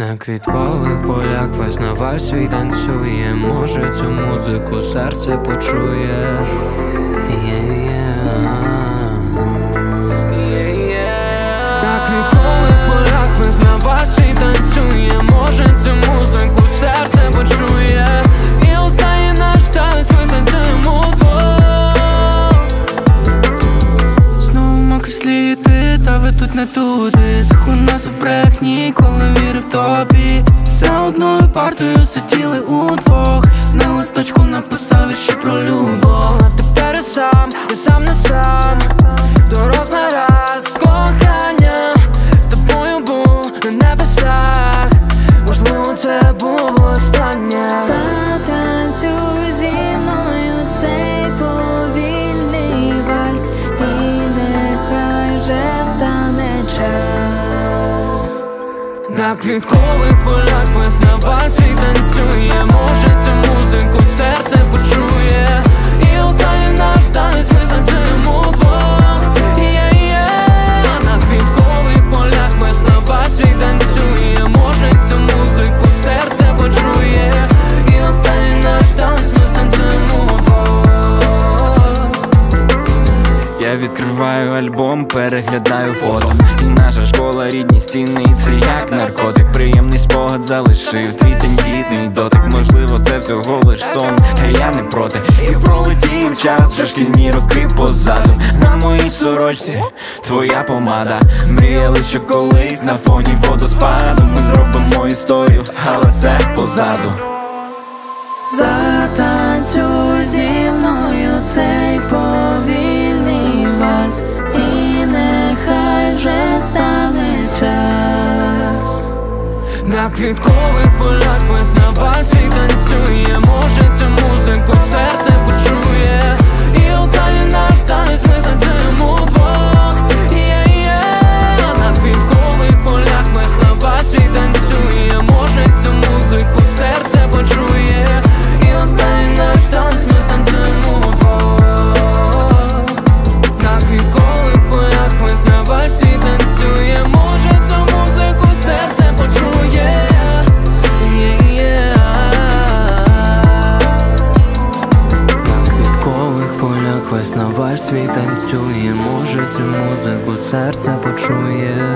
На квіткових полях весна вальс свій танцює. Може цю музику серце почує. На квіткових полях весна вальс свій танцює. Може цю музику серце почує. І останній наш танець ми станцюємо вдвох. Знову мокрі сліди, та ви тут не туди. Захлинався в брехні, коли вірив тобі. За одною партою сиділи удвох. На листочку написав вірші про любов. А тепер я сам не сам. Дорослий раз кохання з тобою був на небесах. Можливо, це було останнє. Затанцюй зі мною цей повільний вальс, і нехай вже стане час. На квіткових полях весна вальс свій танцює. Може цю музику серце почує. І останній наш танець ми станцюємо вдвох. На квіткових полях весна вальс свій танцює. Може цю музику серце почує. І останній наш танець ми станцюємо вдвох. Я відкриваю альбом, переглядаю фото. І наша школа, рідні стіни, і це як наркотик. Приємний спогад залишив твій тендітний дотик. Можливо, це всього лиш сон, та я не проти. І пролетів час, вже шкільні роки позаду. На моїй сорочці твоя помада. Мріяли, що колись на фоні водоспаду ми зробимо історію, але це позаду. Затанцюй зі мною цей повільний вальс, і нехай вже стане час. На квіткових полях весна вальс свій танцює. Може цю музику серце почує. І останній наш танець ми станцюємо вдвох. На квіткових полях весна вальс свій танцює. Може цю музику серце почує. І останній наш танець ми станцюємо вдвох. На квіткових полях весна вальс свій танцює. Може цю музику серце почує. На квіткових полях весна вальс свій танцює. Може цю музику серце почує.